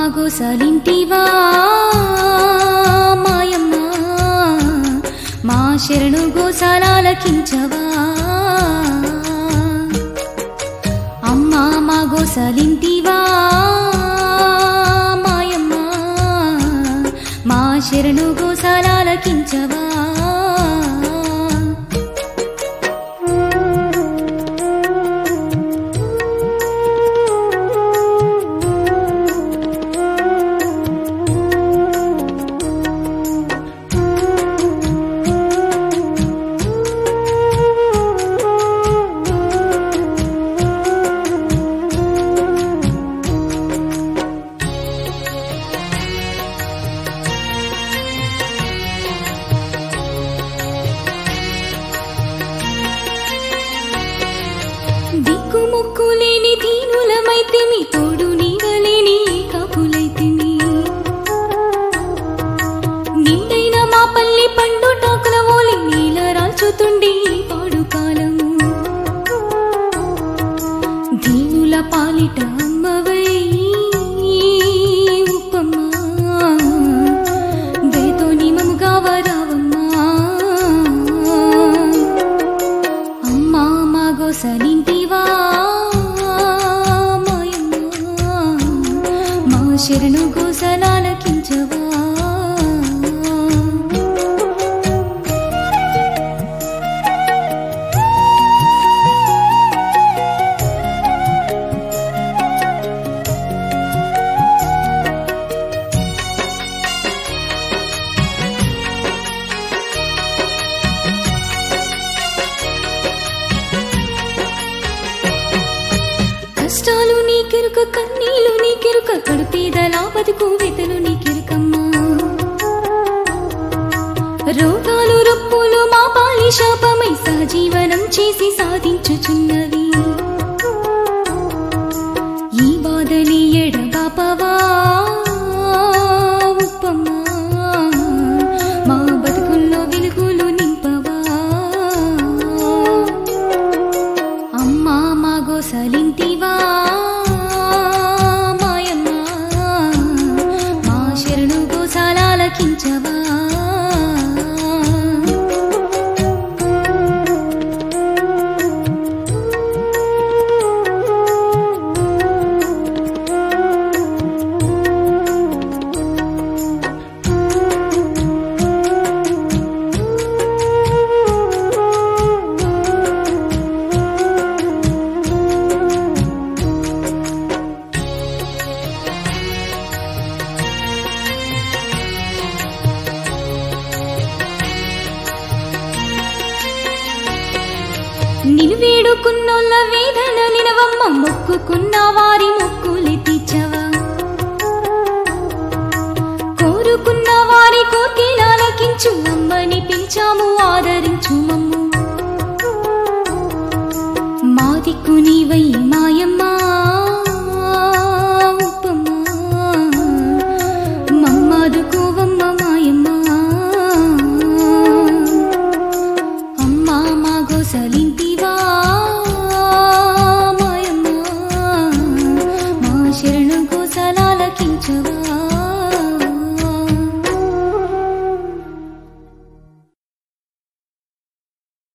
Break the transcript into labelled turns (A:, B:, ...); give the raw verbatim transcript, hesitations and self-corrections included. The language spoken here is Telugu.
A: గోసలింటివా మాయమ్మ మా శరణు గోసలాలకించవా అమ్మా మా గోసలింటివా మాయమ్మ మా శరణు గోసలాలకించవా దిక్కుముక్కులేని దీనులమైతిమి తోడు నీడలేని కాపులైతిమి నిండైన మా పల్లి పండు టాకుల ఓలి నీల రాల్చుతుండి పాడు కాలము దీనుల పాలిట అమ్మవై ఉప్పమ్మ దయతో నిమముగా వరావమ్మా అమ్మా మా గోసలింటివా శరణు గోసలాలకించవా కష్టాలు నీకెరుక కన్నీలు నీకెరుక కడుపేదలా బతుకు వెతలు నీకెరుకమ్మా రోగాలు రొప్పులు మా పాలి శాపమై సహజీవనం చేసి సాధించుచున్నవి ఈ బాధని ఎడబాపవా ఉప్పమ్మా మా బతుకుల్లో వెలుగులు నింపవా అమ్మా మా గోసలింటివా మాయమ్మ మా శరణు గోసలాలకించవా నిన్ను వేడుకున్నోళ్ళ వేదన నినవమ్మ మొక్కుకున్న వారి మొక్కులు తీర్చవా కోరుకున్న వారి కోర్కెలాలకించు అమ్మని పిలిచాము ఆదరించు మమ్ము మా దిక్కు నీవై మాయమ్మ ఉప్పమ్మ మమ్మాదుకోవమ్మ మాయమ్మ అమ్మా మా గోసలింటివా మాయమ్మ మా శరణు గోసలాలకించవా